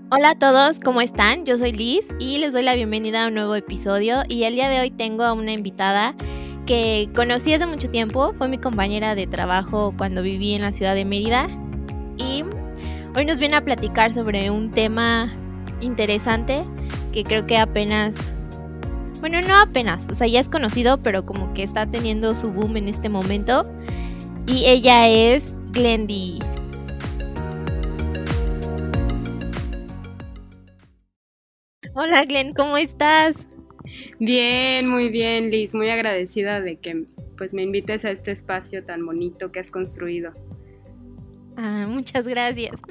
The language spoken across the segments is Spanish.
Hola a todos, ¿cómo están? Yo soy Liz y les doy la bienvenida a un nuevo episodio y el día de hoy tengo a una invitada que conocí hace mucho tiempo, fue mi compañera de trabajo cuando viví en la ciudad de Mérida y hoy nos viene a platicar sobre un tema interesante que creo que ya es conocido, pero como que está teniendo su boom en este momento y ella es Glendy. Hola Glenn, ¿cómo estás? Bien, muy bien, Liz. Muy agradecida de que pues me invites a este espacio tan bonito que has construido. Muchas gracias.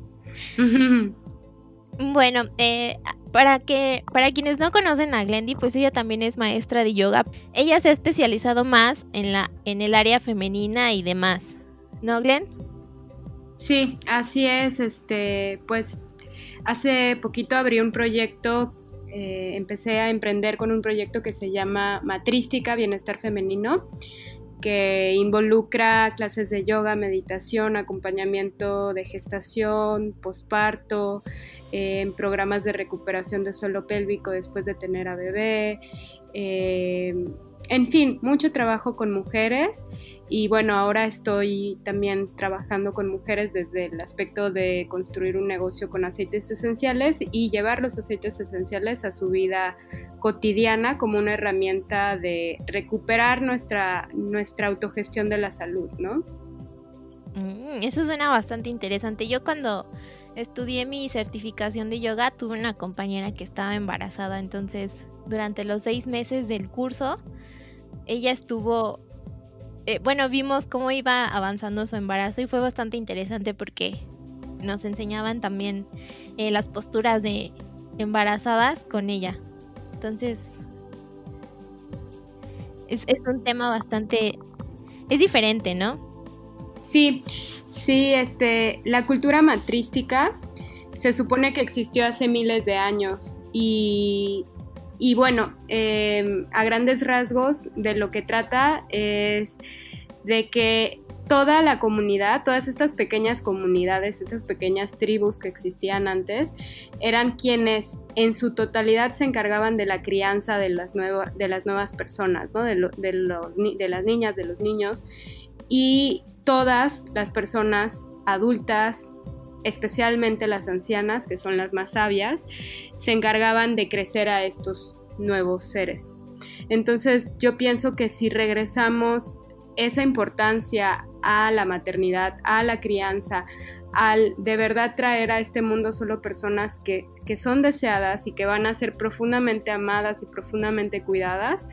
Bueno, para quienes no conocen a Glendy, pues ella también es maestra de yoga. Ella se ha especializado más en el área femenina y demás, ¿no, Glenn? Sí, así es. Pues hace poquito abrí un proyecto, empecé a emprender con un proyecto que se llama Matrística, Bienestar Femenino, que involucra clases de yoga, meditación, acompañamiento de gestación, posparto, programas de recuperación de suelo pélvico después de tener a bebé, en fin, mucho trabajo con mujeres. Y bueno, ahora estoy también trabajando con mujeres desde el aspecto de construir un negocio con aceites esenciales y llevar los aceites esenciales a su vida cotidiana como una herramienta de recuperar nuestra autogestión de la salud, ¿no? Eso suena bastante interesante. Yo cuando estudié mi certificación de yoga tuve una compañera que estaba embarazada, entonces durante los 6 meses del curso ella estuvo... vimos cómo iba avanzando su embarazo y fue bastante interesante porque nos enseñaban también las posturas de embarazadas con ella. Entonces, es un tema bastante... es diferente, ¿no? Sí, la cultura matrística se supone que existió hace miles de años y bueno, a grandes rasgos de lo que trata es de que toda la comunidad, todas estas pequeñas comunidades, estas pequeñas tribus que existían antes, eran quienes en su totalidad se encargaban de la crianza de las nuevas personas, ¿no? de las niñas, de los niños, y todas las personas adultas, especialmente las ancianas, que son las más sabias, se encargaban de crecer a estos nuevos seres. Entonces yo pienso que si regresamos esa importancia a la maternidad, a la crianza, al de verdad traer a este mundo solo personas que son deseadas y que van a ser profundamente amadas y profundamente cuidadas,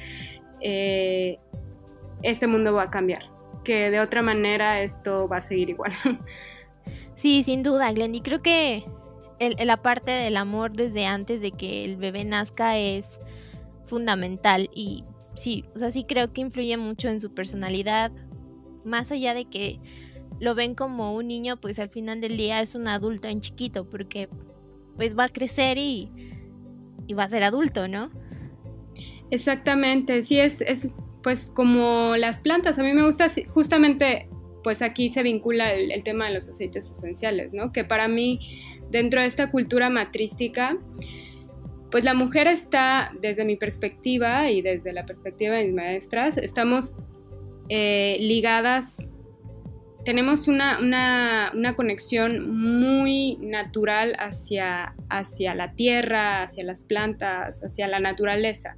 este mundo va a cambiar, que de otra manera esto va a seguir igual. Sí, sin duda, Glendy. Creo que la parte del amor desde antes de que el bebé nazca es fundamental y sí, o sea, sí creo que influye mucho en su personalidad, más allá de que lo ven como un niño, pues al final del día es un adulto en chiquito, porque pues va a crecer y va a ser adulto, ¿no? Exactamente, sí, es pues como las plantas. A mí me gusta justamente, pues aquí se vincula el tema de los aceites esenciales, ¿no? Que para mí, dentro de esta cultura matrística, pues la mujer está, desde mi perspectiva y desde la perspectiva de mis maestras, estamos ligadas, tenemos una conexión muy natural hacia la tierra, hacia las plantas, hacia la naturaleza.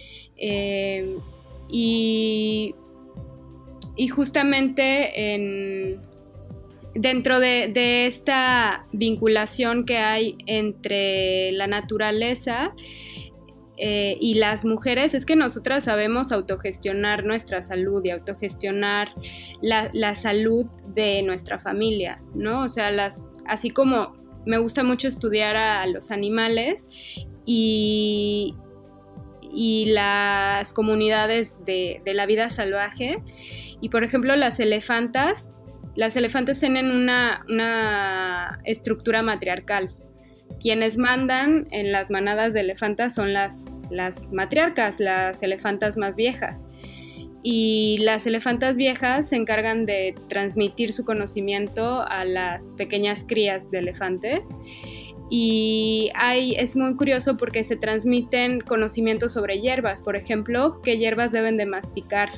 Y justamente dentro de esta vinculación que hay entre la naturaleza y las mujeres, es que nosotras sabemos autogestionar nuestra salud y autogestionar la salud de nuestra familia, ¿no? O sea, así como me gusta mucho estudiar a los animales y las comunidades de la vida salvaje, y por ejemplo las elefantas tienen una estructura matriarcal. Quienes mandan en las manadas de elefantas son las matriarcas, las elefantas más viejas. Y las elefantas viejas se encargan de transmitir su conocimiento a las pequeñas crías de elefante. Y es muy curioso porque se transmiten conocimientos sobre hierbas, por ejemplo, qué hierbas deben de masticar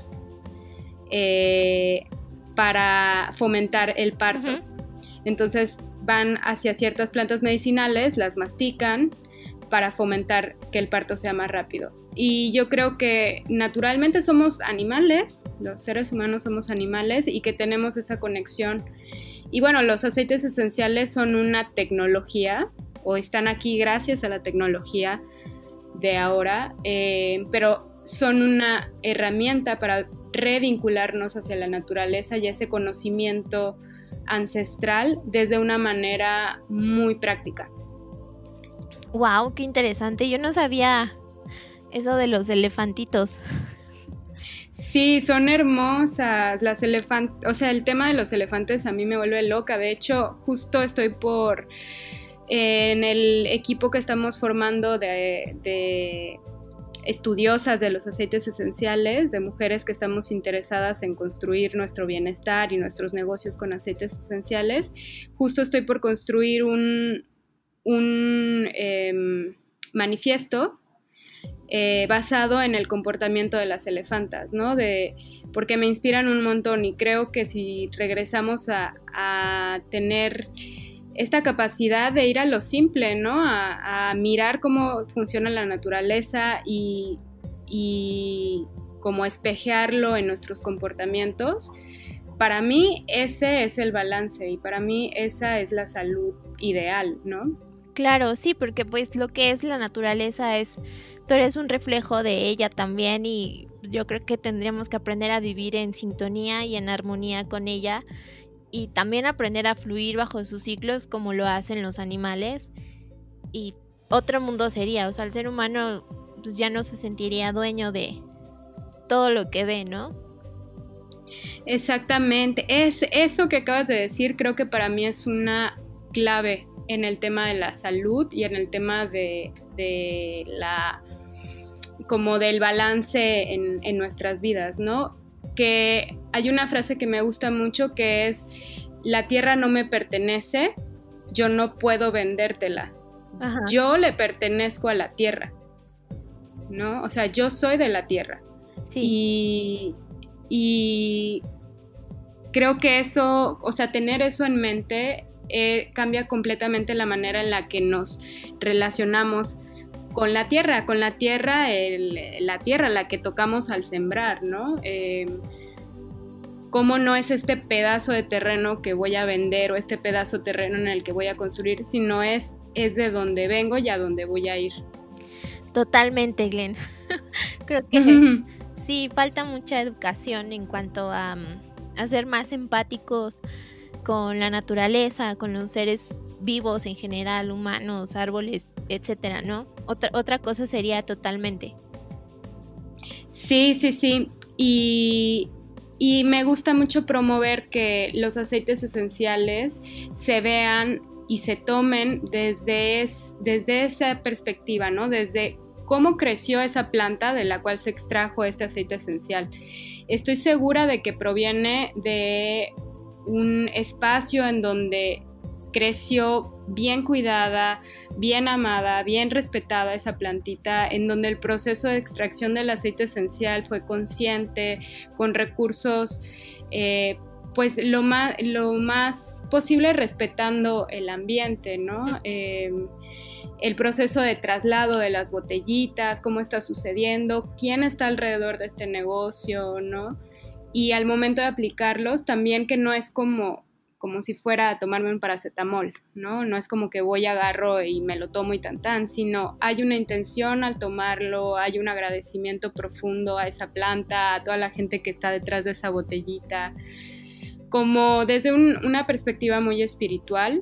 para fomentar el parto. Uh-huh. Entonces van hacia ciertas plantas medicinales, las mastican para fomentar que el parto sea más rápido. Y yo creo que naturalmente somos animales, los seres humanos somos animales y que tenemos esa conexión. Y bueno, los aceites esenciales son una tecnología, o están aquí gracias a la tecnología de ahora, pero son una herramienta para revincularnos hacia la naturaleza y ese conocimiento ancestral desde una manera muy práctica. Wow, qué interesante. Yo no sabía eso de los elefantitos. Sí, son hermosas las elefantes, o sea, el tema de los elefantes a mí me vuelve loca. De hecho, justo estoy en el equipo que estamos formando de estudiosas de los aceites esenciales, de mujeres que estamos interesadas en construir nuestro bienestar y nuestros negocios con aceites esenciales. Justo estoy por construir un manifiesto basado en el comportamiento de las elefantas, ¿no? Porque me inspiran un montón y creo que si regresamos a tener esta capacidad de ir a lo simple, ¿no? A mirar cómo funciona la naturaleza y como espejearlo en nuestros comportamientos, para mí ese es el balance y para mí esa es la salud ideal, ¿no? Claro, sí, porque pues lo que es la naturaleza tú eres un reflejo de ella también y yo creo que tendríamos que aprender a vivir en sintonía y en armonía con ella y también aprender a fluir bajo sus ciclos como lo hacen los animales y otro mundo sería, o sea, el ser humano pues ya no se sentiría dueño de todo lo que ve, ¿no? Exactamente, eso que acabas de decir creo que para mí es una clave en el tema de la salud y en el tema de como del balance en nuestras vidas, ¿no? Que hay una frase que me gusta mucho que es: la tierra no me pertenece, yo no puedo vendértela. Ajá. Yo le pertenezco a la tierra, ¿no? O sea, yo soy de la tierra. Sí. Y creo que eso, o sea, tener eso en mente cambia completamente la manera en la que nos relacionamos con la tierra, la tierra, la que tocamos al sembrar, ¿no? Cómo no es este pedazo de terreno que voy a vender o este pedazo de terreno en el que voy a construir, sino es de donde vengo y a donde voy a ir. Totalmente, Glenn. Creo que sí, falta mucha educación en cuanto a ser más empáticos con la naturaleza, con los seres vivos en general, humanos, árboles, etcétera, ¿no? Otra cosa sería totalmente. Sí. Y me gusta mucho promover que los aceites esenciales se vean y se tomen desde esa perspectiva, ¿no? Desde cómo creció esa planta de la cual se extrajo este aceite esencial. Estoy segura de que proviene de un espacio en donde creció bien cuidada, bien amada, bien respetada esa plantita, en donde el proceso de extracción del aceite esencial fue consciente, con recursos, pues lo más posible respetando el ambiente, ¿no? El proceso de traslado de las botellitas, cómo está sucediendo, quién está alrededor de este negocio, ¿no? Y al momento de aplicarlos, también que no es como si fuera a tomarme un paracetamol, ¿no? No es como que agarro y me lo tomo y tan, sino hay una intención al tomarlo, hay un agradecimiento profundo a esa planta, a toda la gente que está detrás de esa botellita, como desde una perspectiva muy espiritual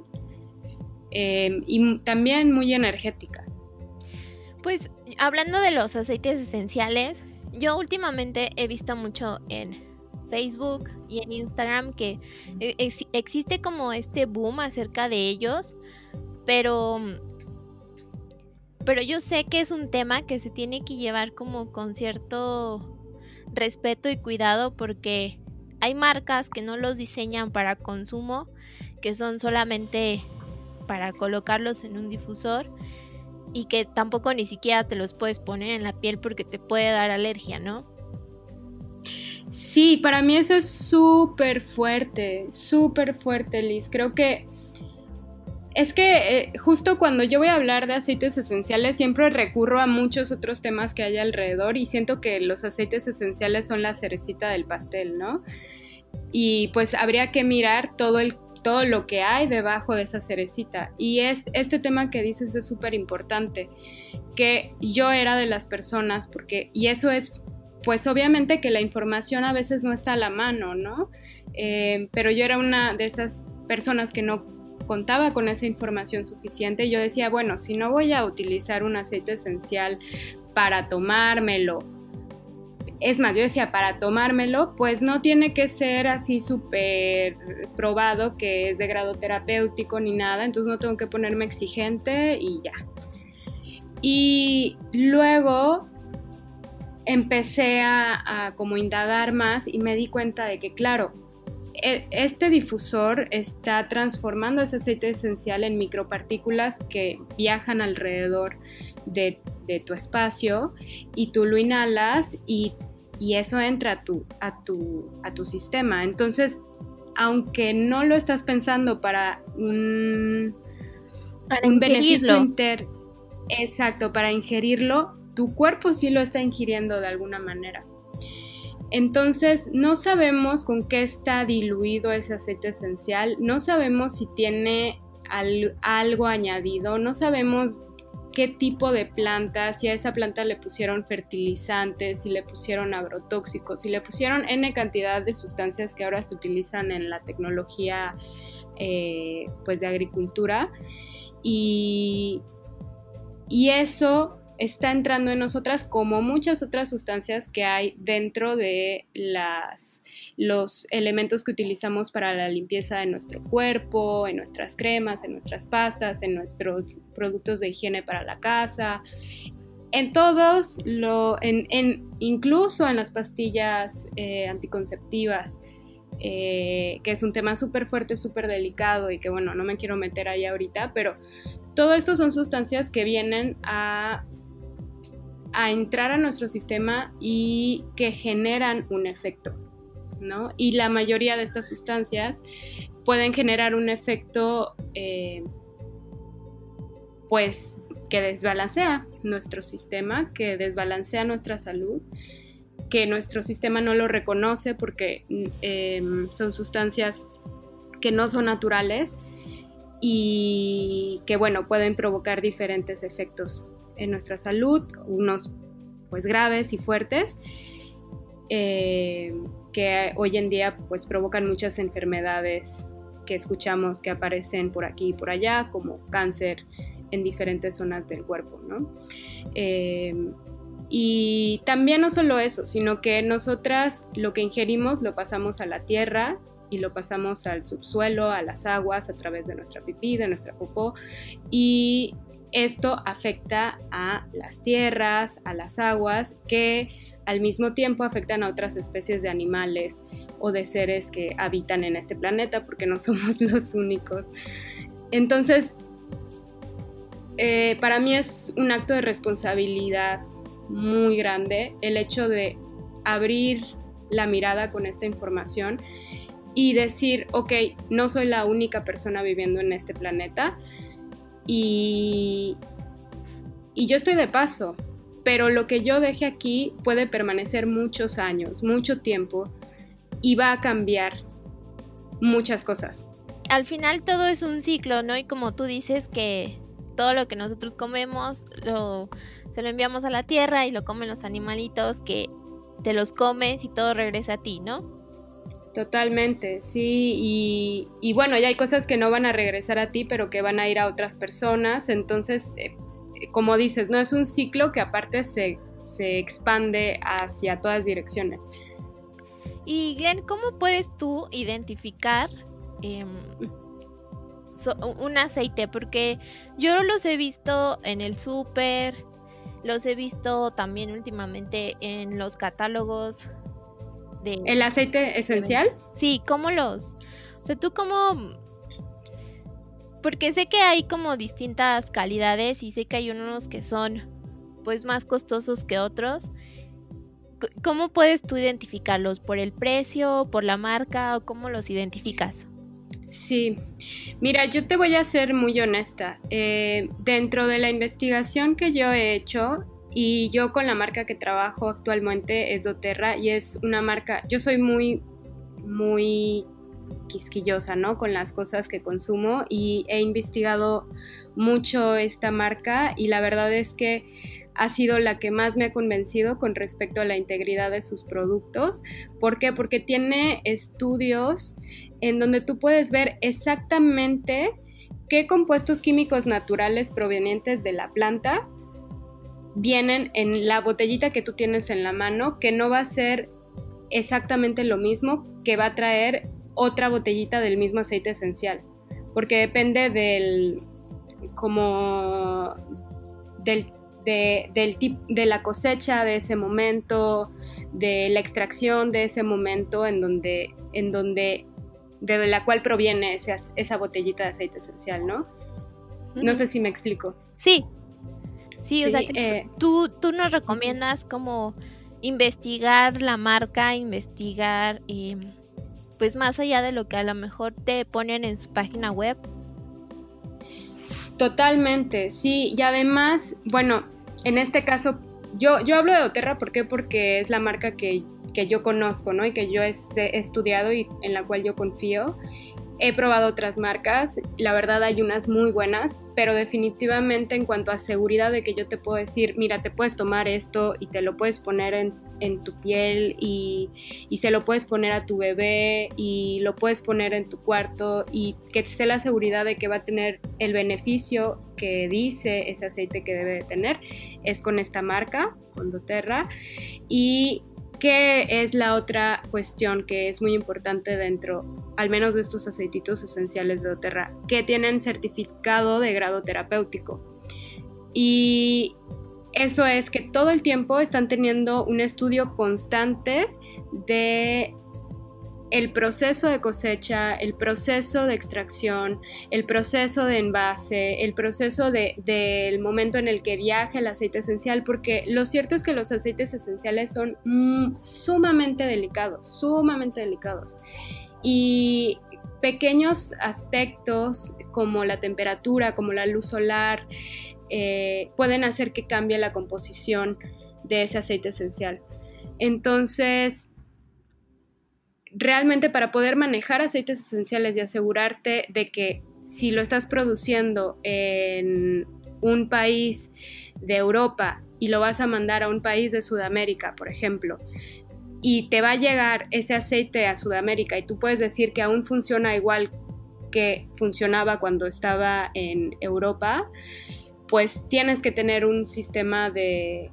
y también muy energética. Pues hablando de los aceites esenciales, yo últimamente he visto mucho en Facebook y en Instagram que existe como este boom acerca de ellos, pero yo sé que es un tema que se tiene que llevar como con cierto respeto y cuidado porque hay marcas que no los diseñan para consumo, que son solamente para colocarlos en un difusor y que tampoco ni siquiera te los puedes poner en la piel porque te puede dar alergia, ¿no? Sí, para mí eso es súper fuerte, Liz. Creo que es que justo cuando yo voy a hablar de aceites esenciales siempre recurro a muchos otros temas que hay alrededor y siento que los aceites esenciales son la cerecita del pastel, ¿no? Y pues habría que mirar todo lo que hay debajo de esa cerecita. Y este tema que dices es súper importante, que yo era de las personas, y eso es, pues obviamente que la información a veces no está a la mano, ¿no? Pero yo era una de esas personas que no contaba con esa información suficiente. Yo decía, bueno, si no voy a utilizar un aceite esencial para tomármelo, es más, yo decía, para tomármelo, pues no tiene que ser así súper probado que es de grado terapéutico ni nada, entonces no tengo que ponerme exigente y ya. Y luego empecé a como indagar más y me di cuenta de que, claro, este difusor está transformando ese aceite esencial en micropartículas que viajan alrededor de tu espacio y tú lo inhalas y eso entra a tu sistema. Entonces, aunque no lo estás pensando para un beneficio exacto, para ingerirlo, tu cuerpo sí lo está ingiriendo de alguna manera. Entonces, no sabemos con qué está diluido ese aceite esencial, no sabemos si tiene algo añadido, no sabemos qué tipo de planta, si a esa planta le pusieron fertilizantes, si le pusieron agrotóxicos, si le pusieron N cantidad de sustancias que ahora se utilizan en la tecnología pues de agricultura, y eso está entrando en nosotras como muchas otras sustancias que hay dentro de los elementos que utilizamos para la limpieza de nuestro cuerpo, en nuestras cremas, en nuestras pastas, en nuestros productos de higiene para la casa, en todos, incluso en las pastillas anticonceptivas, que es un tema súper fuerte, súper delicado y que bueno, no me quiero meter ahí ahorita, pero todo esto son sustancias que vienen a entrar a nuestro sistema y que generan un efecto, ¿no? Y la mayoría de estas sustancias pueden generar un efecto pues que desbalancea nuestro sistema, que desbalancea nuestra salud, que nuestro sistema no lo reconoce porque son sustancias que no son naturales y que bueno, pueden provocar diferentes efectos en nuestra salud, unos pues graves y fuertes, que hoy en día pues provocan muchas enfermedades que escuchamos que aparecen por aquí y por allá, como cáncer en diferentes zonas del cuerpo, ¿no? Y también no solo eso, sino que nosotras lo que ingerimos lo pasamos a la tierra y lo pasamos al subsuelo, a las aguas, a través de nuestra pipí, de nuestra popó, y esto afecta a las tierras, a las aguas, que al mismo tiempo afectan a otras especies de animales o de seres que habitan en este planeta, porque no somos los únicos. Entonces, para mí es un acto de responsabilidad muy grande el hecho de abrir la mirada con esta información y decir, ok, no soy la única persona viviendo en este planeta, y yo estoy de paso, pero lo que yo deje aquí puede permanecer muchos años, mucho tiempo, y va a cambiar muchas cosas. Al final todo es un ciclo, ¿no? Y como tú dices que todo lo que nosotros comemos se lo enviamos a la tierra y lo comen los animalitos, que te los comes y todo regresa a ti, ¿no? Totalmente, sí, y bueno, ya hay cosas que no van a regresar a ti, pero que van a ir a otras personas, entonces, como dices, no es un ciclo que aparte se expande hacia todas direcciones. Y Glenn, ¿cómo puedes tú identificar un aceite? Porque yo los he visto en el súper, los he visto también últimamente en los catálogos. ¿El aceite esencial? Sí, ¿cómo o sea, tú cómo? Porque sé que hay como distintas calidades y sé que hay unos que son pues más costosos que otros. ¿Cómo puedes tú identificarlos? ¿Por el precio, por la marca o cómo los identificas? Sí, mira, yo te voy a ser muy honesta. Dentro de la investigación que yo he hecho, y yo con la marca que trabajo actualmente es doTERRA, y es una marca, yo soy muy, muy quisquillosa, ¿no? Con las cosas que consumo, y he investigado mucho esta marca, y la verdad es que ha sido la que más me ha convencido con respecto a la integridad de sus productos. ¿Por qué? Porque tiene estudios en donde tú puedes ver exactamente qué compuestos químicos naturales provenientes de la planta vienen en la botellita que tú tienes en la mano, que no va a ser exactamente lo mismo que va a traer otra botellita del mismo aceite esencial, porque depende del de la cosecha de ese momento, de la extracción de ese momento en donde de la cual proviene esa botellita de aceite esencial, ¿no? No sé si me explico. Sí, o sea, tú nos recomiendas como investigar la marca, investigar pues más allá de lo que a lo mejor te ponen en su página web. Totalmente, sí, y además, bueno, en este caso, yo hablo de doTERRA, ¿por qué? Porque es la marca que yo conozco, ¿no? Y que yo he estudiado y en la cual yo confío. He probado otras marcas, la verdad hay unas muy buenas, pero definitivamente en cuanto a seguridad de que yo te puedo decir, mira, te puedes tomar esto y te lo puedes poner en tu piel y se lo puedes poner a tu bebé y lo puedes poner en tu cuarto y que te esté la seguridad de que va a tener el beneficio que dice ese aceite que debe de tener, es con esta marca, con doTERRA. Y ¿qué es la otra cuestión que es muy importante dentro, al menos de estos aceititos esenciales de doTERRA? Que tienen certificado de grado terapéutico. Y eso es que todo el tiempo están teniendo un estudio constante de el proceso de cosecha, el proceso de extracción, el proceso de envase, el proceso del momento en el que viaja el aceite esencial, porque lo cierto es que los aceites esenciales son sumamente delicados, y pequeños aspectos como la temperatura, como la luz solar, pueden hacer que cambie la composición de ese aceite esencial. Entonces, realmente para poder manejar aceites esenciales y asegurarte de que si lo estás produciendo en un país de Europa y lo vas a mandar a un país de Sudamérica, por ejemplo, y te va a llegar ese aceite a Sudamérica y tú puedes decir que aún funciona igual que funcionaba cuando estaba en Europa, pues tienes que tener un sistema de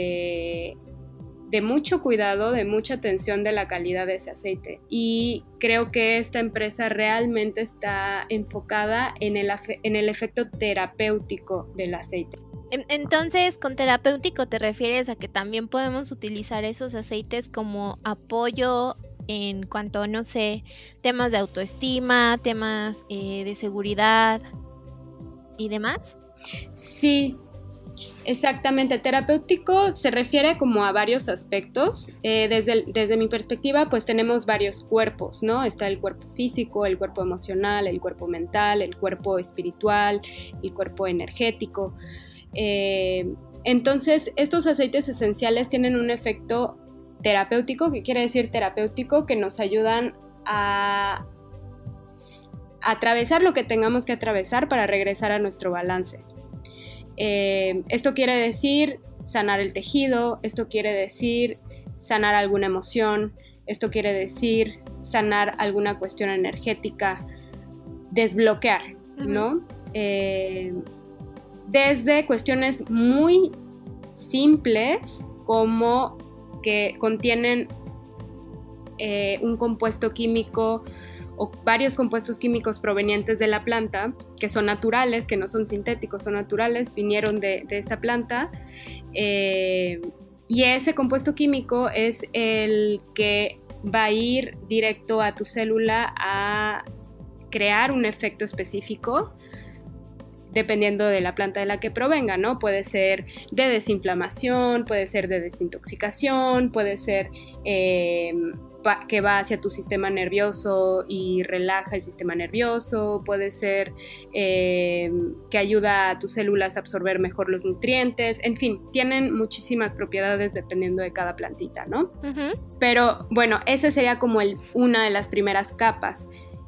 mucho cuidado, de mucha atención de la calidad de ese aceite. Y creo que esta empresa realmente está enfocada en el efecto terapéutico del aceite. Entonces, con terapéutico te refieres a que también podemos utilizar esos aceites como apoyo en cuanto a, no sé, temas de autoestima, temas de seguridad y demás. Sí, exactamente. Terapéutico se refiere como a varios aspectos. Desde mi perspectiva, pues tenemos varios cuerpos, ¿no? Está el cuerpo físico, el cuerpo emocional, el cuerpo mental, el cuerpo espiritual, el cuerpo energético. Entonces, estos aceites esenciales tienen un efecto terapéutico. ¿Qué quiere decir terapéutico? Que nos ayudan a atravesar lo que tengamos que atravesar para regresar a nuestro balance. Esto quiere decir sanar el tejido, esto quiere decir sanar alguna emoción, esto quiere decir sanar alguna cuestión energética, desbloquear, ¿no? Desde cuestiones muy simples como que contienen un compuesto químico o varios compuestos químicos provenientes de la planta, que son naturales, que no son sintéticos, son naturales, vinieron de esta planta, y ese compuesto químico es el que va a ir directo a tu célula a crear un efecto específico dependiendo de la planta de la que provenga, ¿no? Puede ser de desinflamación, puede ser de desintoxicación, puede ser que va hacia tu sistema nervioso y relaja el sistema nervioso, puede ser que ayuda a tus células a absorber mejor los nutrientes, en fin, tienen muchísimas propiedades dependiendo de cada plantita, ¿no? Uh-huh. Pero bueno, esa sería como una de las primeras capas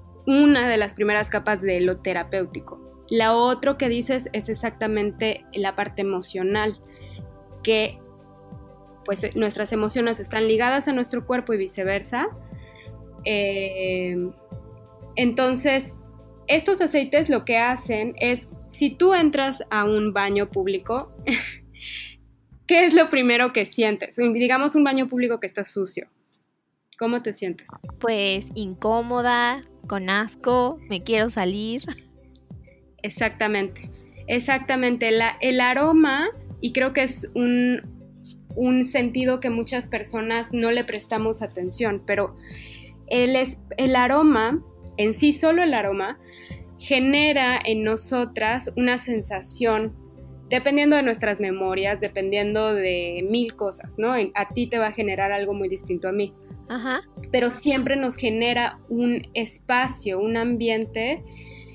de lo terapéutico. La otra que dices es exactamente la parte emocional, que pues nuestras emociones están ligadas a nuestro cuerpo y viceversa. Entonces, estos aceites lo que hacen es, si tú entras a un baño público, ¿qué es lo primero que sientes? Digamos un baño público que está sucio. ¿Cómo te sientes? Pues incómoda, con asco, me quiero salir. Exactamente. El aroma, y creo que es un sentido que muchas personas no le prestamos atención, pero el aroma, en sí solo el aroma, genera en nosotras una sensación, dependiendo de nuestras memorias, dependiendo de 1000 cosas, ¿no? A ti te va a generar algo muy distinto a mí. Ajá. Pero siempre nos genera un espacio, un ambiente,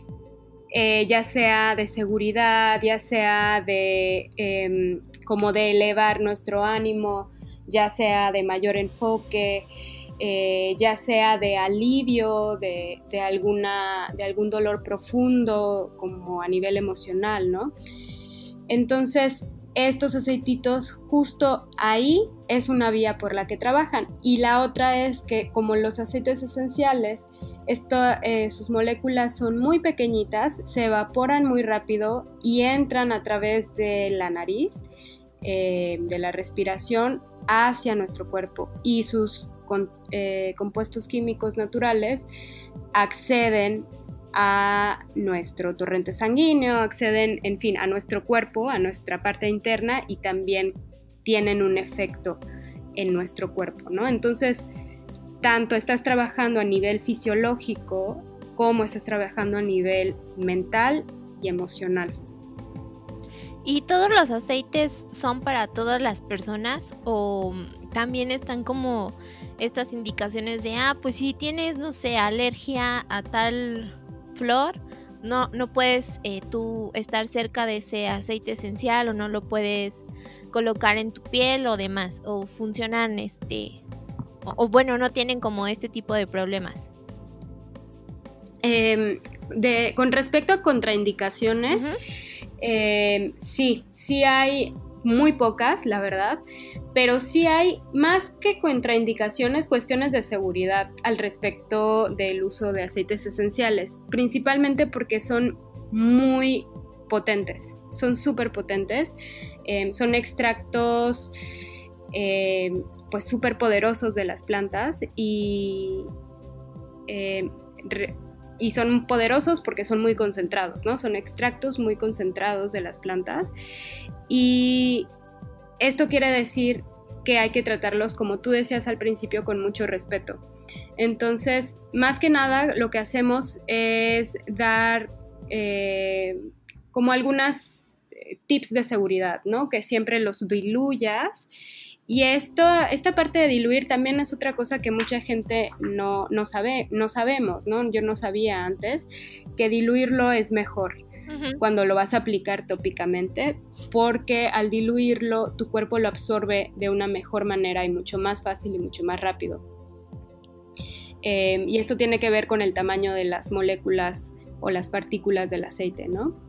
ya sea de seguridad, ya sea de como de elevar nuestro ánimo, ya sea de mayor enfoque, ya sea de alivio de algún dolor profundo, como a nivel emocional, ¿no? Entonces, estos aceititos justo ahí es una vía por la que trabajan. Y la otra es que, como los aceites esenciales, sus moléculas son muy pequeñitas, se evaporan muy rápido y entran a través de la nariz, de la respiración, hacia nuestro cuerpo. Y sus compuestos químicos naturales acceden a nuestro torrente sanguíneo, acceden, en fin, a nuestro cuerpo, a nuestra parte interna, y también tienen un efecto en nuestro cuerpo, ¿no? Entonces, tanto estás trabajando a nivel fisiológico como estás trabajando a nivel mental y emocional. ¿Y todos los aceites son para todas las personas o también están como estas indicaciones de, pues si tienes, no sé, alergia a tal flor, no puedes tú estar cerca de ese aceite esencial o no lo puedes colocar en tu piel o demás, o funcionan o bueno, no tienen como este tipo de problemas? Con respecto a contraindicaciones, uh-huh. Sí hay muy pocas, la verdad, pero sí hay, más que contraindicaciones, cuestiones de seguridad al respecto del uso de aceites esenciales, principalmente porque son muy potentes, son súper potentes, son extractos pues súper poderosos de las plantas y son poderosos porque son muy concentrados, ¿no? Son extractos muy concentrados de las plantas, y esto quiere decir que hay que tratarlos, como tú decías al principio, con mucho respeto. Entonces, más que nada, lo que hacemos es dar como algunas tips de seguridad, ¿no? Que siempre los diluyas. Y esta parte de diluir también es otra cosa que mucha gente no sabemos, ¿no? Yo no sabía antes que diluirlo es mejor, uh-huh, cuando lo vas a aplicar tópicamente, porque al diluirlo tu cuerpo lo absorbe de una mejor manera y mucho más fácil y mucho más rápido. Y esto tiene que ver con el tamaño de las moléculas o las partículas del aceite, ¿no?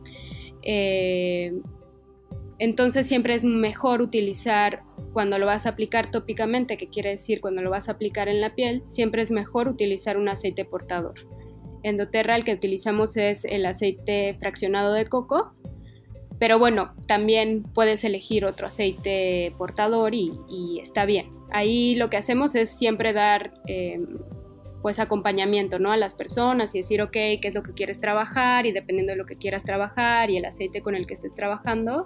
Entonces siempre es mejor utilizar, cuando lo vas a aplicar tópicamente, que quiere decir cuando lo vas a aplicar en la piel, siempre es mejor utilizar un aceite portador. En doTERRA el que utilizamos es el aceite fraccionado de coco, pero bueno, también puedes elegir otro aceite portador y está bien. Ahí lo que hacemos es siempre dar pues acompañamiento, ¿no? A las personas y decir, ok, qué es lo que quieres trabajar, y dependiendo de lo que quieras trabajar y el aceite con el que estés trabajando,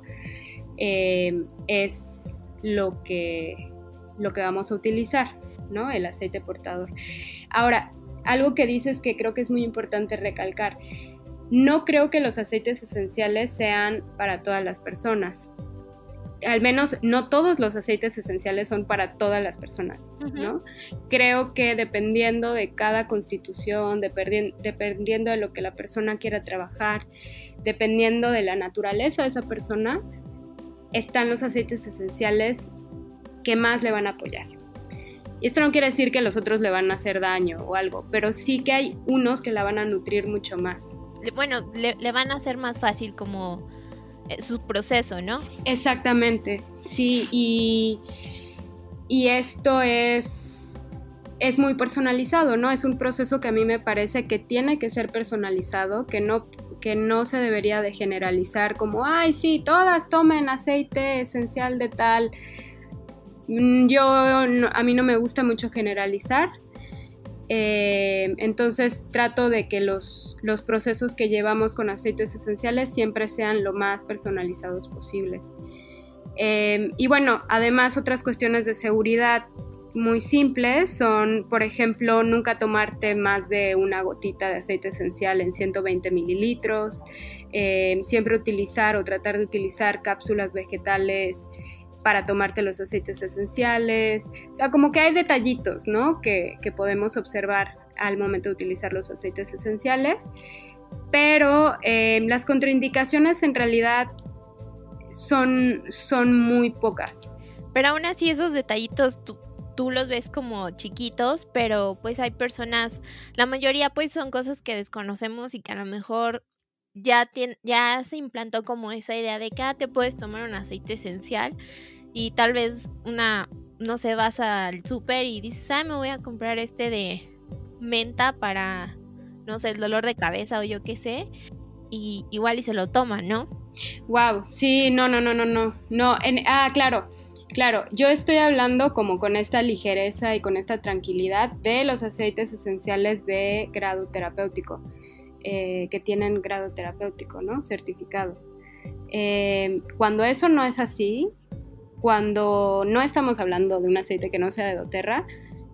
es lo que vamos a utilizar, ¿no? El aceite portador. Ahora, algo que dices que creo que es muy importante recalcar. No creo que los aceites esenciales sean para todas las personas. Al menos no todos los aceites esenciales son para todas las personas, ¿no? Creo que dependiendo de cada constitución, dependiendo de lo que la persona quiera trabajar, dependiendo de la naturaleza de esa persona, están los aceites esenciales que más le van a apoyar. Y esto no quiere decir que los otros le van a hacer daño o algo, pero sí que hay unos que la van a nutrir mucho más. Bueno, le van a hacer más fácil como su proceso, ¿no? Exactamente, sí, y esto es muy personalizado, ¿no? Es un proceso que a mí me parece que tiene que ser personalizado, que no se debería de generalizar como, ay, sí, todas tomen aceite esencial de tal. A mí no me gusta mucho generalizar. Entonces trato de que los procesos que llevamos con aceites esenciales siempre sean lo más personalizados posibles. Y bueno, además otras cuestiones de seguridad muy simples son, por ejemplo, nunca tomarte más de una gotita de aceite esencial en 120 mililitros, siempre utilizar o tratar de utilizar cápsulas vegetales para tomarte los aceites esenciales. O sea, como que hay detallitos, ¿no? que podemos observar al momento de utilizar los aceites esenciales, pero las contraindicaciones en realidad son muy pocas. Pero aún así esos detallitos tú los ves como chiquitos, pero pues hay personas, la mayoría pues son cosas que desconocemos y que a lo mejor ya se implantó como esa idea de que te puedes tomar un aceite esencial. Y tal vez no sé, vas al súper y dices, me voy a comprar este de menta para, no sé, el dolor de cabeza o yo qué sé, y igual y se lo toman, ¿no? Wow, sí, no, claro, yo estoy hablando como con esta ligereza y con esta tranquilidad de los aceites esenciales de grado terapéutico, que tienen grado terapéutico, ¿no? Certificado. Cuando eso no es así, cuando no estamos hablando de un aceite que no sea de doTERRA,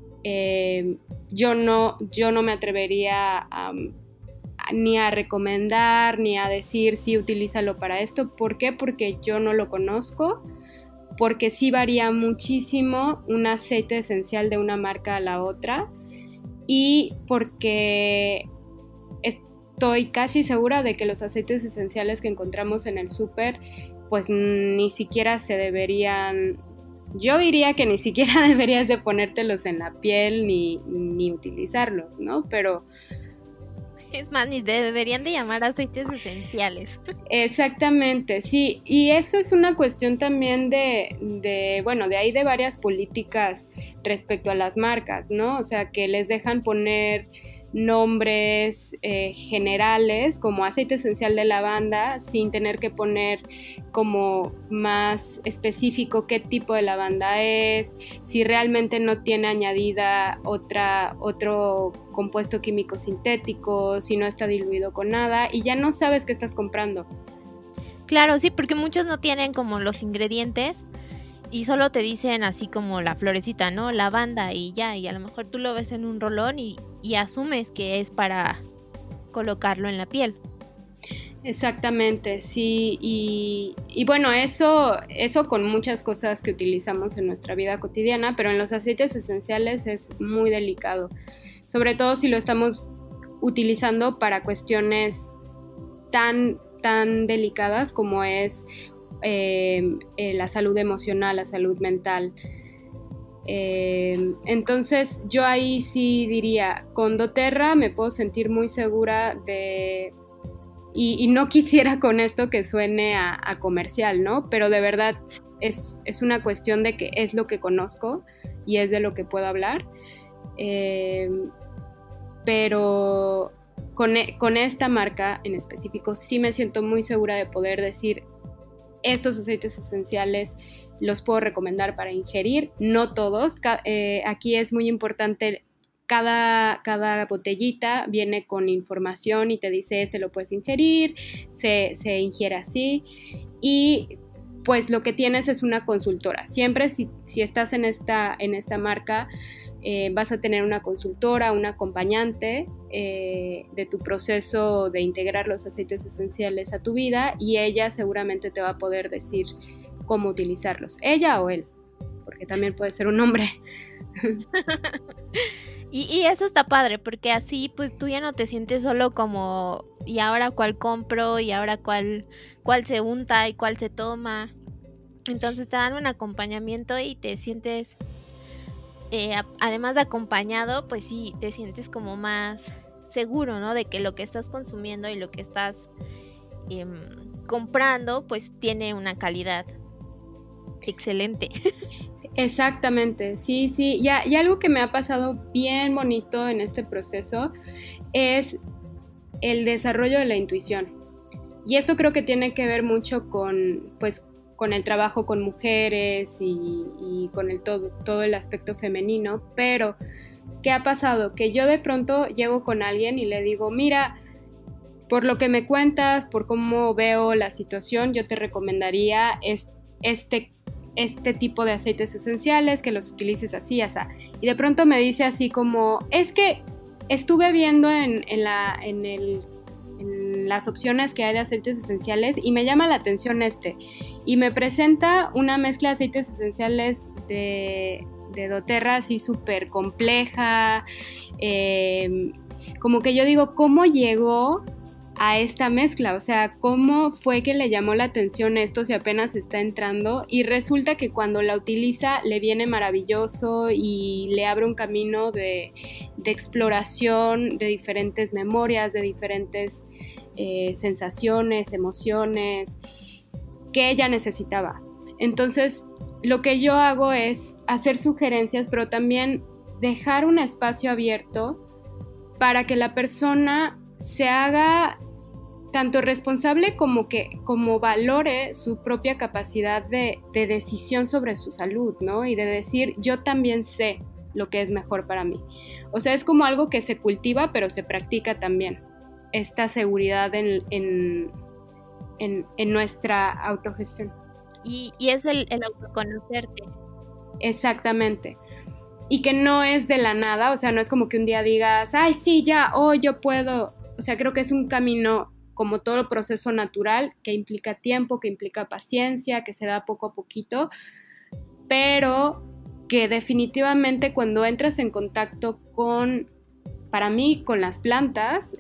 yo no me atrevería ni a recomendar, ni a decir sí, utilízalo para esto. ¿Por qué? Porque yo no lo conozco, porque sí varía muchísimo un aceite esencial de una marca a la otra, y porque estoy casi segura de que los aceites esenciales que encontramos en el súper pues ni siquiera se deberían, yo diría que ni siquiera deberías de ponértelos en la piel ni utilizarlos, ¿no? Pero es más, ni deberían de llamar aceites esenciales. Exactamente, sí, y eso es una cuestión también de ahí de varias políticas respecto a las marcas, ¿no? O sea, que les dejan poner nombres generales como aceite esencial de lavanda sin tener que poner como más específico qué tipo de lavanda es, si realmente no tiene añadida otro compuesto químico sintético, si no está diluido con nada, y ya no sabes qué estás comprando. Claro, sí, porque muchos no tienen como los ingredientes y solo te dicen así como la florecita, ¿no? Lavanda y ya, y a lo mejor tú lo ves en un rolón y asumes que es para colocarlo en la piel. Exactamente, sí, y bueno, eso con muchas cosas que utilizamos en nuestra vida cotidiana, pero en los aceites esenciales es muy delicado, sobre todo si lo estamos utilizando para cuestiones tan delicadas como es la salud emocional, la salud mental. Entonces yo ahí sí diría, con doTERRA me puedo sentir muy segura de, y no quisiera con esto que suene a comercial, ¿no? Pero de verdad es una cuestión de que es lo que conozco y es de lo que puedo hablar, pero con esta marca en específico sí me siento muy segura de poder decir estos aceites esenciales los puedo recomendar para ingerir, no todos. Aquí es muy importante, cada botellita viene con información y te dice este lo puedes ingerir, se ingiere así, y pues lo que tienes es una consultora. Siempre si estás en esta marca, vas a tener una consultora, un acompañante de tu proceso de integrar los aceites esenciales a tu vida, y ella seguramente te va a poder decir cómo utilizarlos. Ella o él, porque también puede ser un hombre. Y eso está padre, porque así pues tú ya no te sientes solo como, y ahora cuál compro, y ahora cuál se unta y cuál se toma. Entonces te dan un acompañamiento y te sientes, además de acompañado, pues sí, te sientes como más seguro, ¿no? De que lo que estás consumiendo y lo que estás comprando, pues tiene una calidad excelente. Exactamente, sí. Y algo que me ha pasado bien bonito en este proceso es el desarrollo de la intuición. Y esto creo que tiene que ver mucho con el trabajo con mujeres y con todo el aspecto femenino. Pero, ¿qué ha pasado? Que yo de pronto llego con alguien y le digo, mira, por lo que me cuentas, por cómo veo la situación, yo te recomendaría este tipo de aceites esenciales, que los utilices así, así. Y de pronto me dice así como, es que estuve viendo en las opciones que hay de aceites esenciales y me llama la atención y me presenta una mezcla de aceites esenciales de doTERRA así súper compleja, como que yo digo, ¿cómo llegó a esta mezcla? O sea, ¿cómo fue que le llamó la atención esto si apenas está entrando? Y resulta que cuando la utiliza le viene maravilloso y le abre un camino de exploración de diferentes memorias, de diferentes sensaciones, emociones que ella necesitaba. Entonces, lo que yo hago es hacer sugerencias, pero también dejar un espacio abierto para que la persona se haga tanto responsable como valore su propia capacidad de decisión sobre su salud, ¿no? Y de decir, yo también sé lo que es mejor para mí. O sea, es como algo que se cultiva, pero se practica también. Esta seguridad en nuestra autogestión. Y es el autoconocerte. Exactamente. Y que no es de la nada, o sea, no es como que un día digas, ay, sí, ya, yo puedo. O sea, creo que es un camino, como todo proceso natural, que implica tiempo, que implica paciencia, que se da poco a poquito, pero que definitivamente cuando entras en contacto para mí, con las plantas,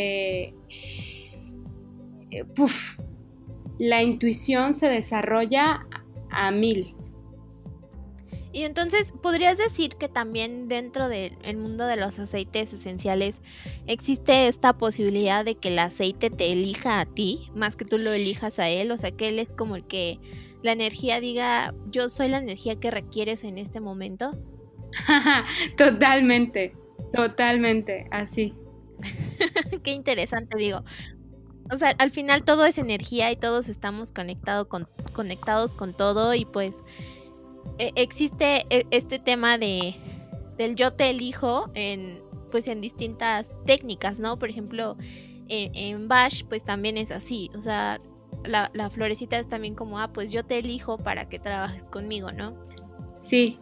la intuición se desarrolla a 1000. Y entonces, ¿podrías decir que también dentro del mundo de los aceites esenciales existe esta posibilidad de que el aceite te elija a ti, más que tú lo elijas a él? O sea, que él es como el que la energía diga, yo soy la energía que requieres en este momento. Totalmente, así. Qué interesante, digo. O sea, al final todo es energía y todos estamos conectados con todo, y pues existe este tema del yo te elijo en distintas técnicas, ¿no? Por ejemplo, en Bach pues también es así, o sea, la florecita es también como, pues yo te elijo para que trabajes conmigo, ¿no? Sí.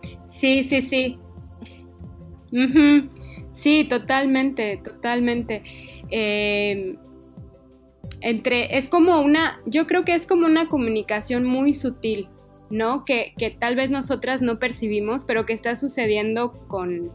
Uh-huh. Sí, totalmente. Yo creo que es como una comunicación muy sutil, ¿no? Que tal vez nosotras no percibimos, pero que está sucediendo con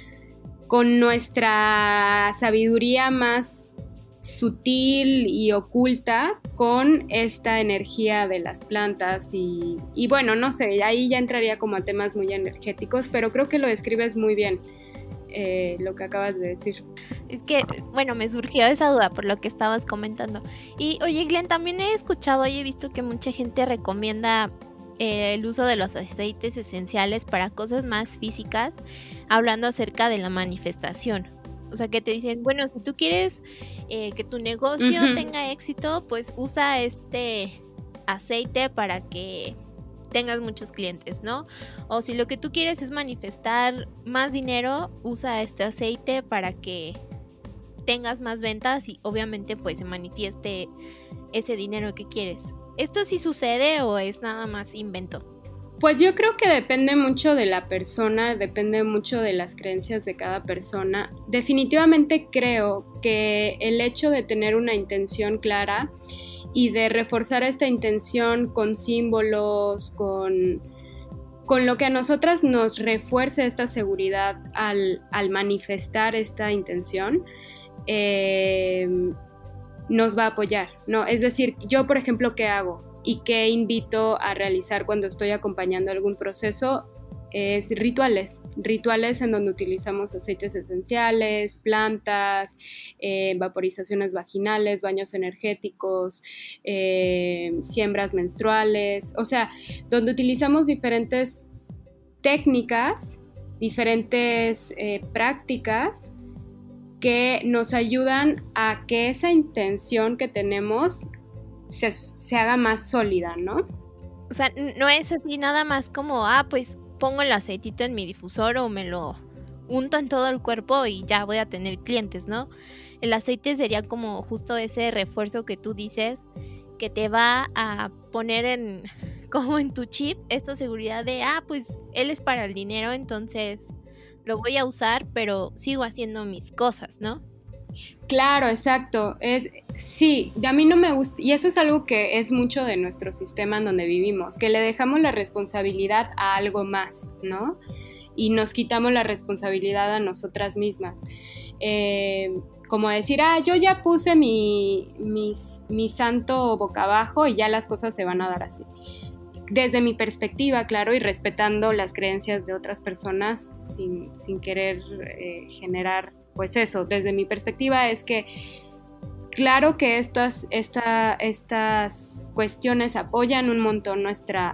nuestra sabiduría más sutil y oculta, con esta energía de las plantas y bueno, no sé, ahí ya entraría como a temas muy energéticos, pero creo que lo describes muy bien, lo que acabas de decir. Es que, bueno, me surgió esa duda por lo que estabas comentando. Y oye, Glenn, también he escuchado y he visto que mucha gente recomienda el uso de los aceites esenciales para cosas más físicas, hablando acerca de la manifestación. O sea, que te dicen, bueno, si tú quieres que tu negocio uh-huh. tenga éxito, pues usa este aceite para que tengas muchos clientes, ¿no? O si lo que tú quieres es manifestar más dinero, usa este aceite para que tengas más ventas y obviamente pues se manifieste ese dinero que quieres. ¿Esto sí sucede o es nada más invento? Pues yo creo que depende mucho de la persona, depende mucho de las creencias de cada persona. Definitivamente creo que el hecho de tener una intención clara y de reforzar esta intención con símbolos, con lo que a nosotras nos refuerce esta seguridad al manifestar esta intención, nos va a apoyar, ¿no? Es decir, yo, por ejemplo, ¿qué hago? ¿Y qué invito a realizar cuando estoy acompañando algún proceso? Es rituales en donde utilizamos aceites esenciales, plantas, vaporizaciones vaginales, baños energéticos, siembras menstruales, o sea, donde utilizamos diferentes técnicas, diferentes prácticas que nos ayudan a que esa intención que tenemos se haga más sólida, ¿no? O sea, no es así nada más como, pues pongo el aceitito en mi difusor o me lo unto en todo el cuerpo y ya voy a tener clientes, ¿no? El aceite sería como justo ese refuerzo que tú dices, que te va a poner como en tu chip esta seguridad de, pues él es para el dinero, entonces lo voy a usar, pero sigo haciendo mis cosas, ¿no? Claro, exacto. Sí, a mí no me gusta, y eso es algo que es mucho de nuestro sistema en donde vivimos, que le dejamos la responsabilidad a algo más, ¿no? Y nos quitamos la responsabilidad a nosotras mismas. Como decir, yo ya puse mi santo boca abajo y ya las cosas se van a dar así. Desde mi perspectiva, claro, y respetando las creencias de otras personas sin querer generar, pues eso, desde mi perspectiva es que claro que estas cuestiones apoyan un montón nuestra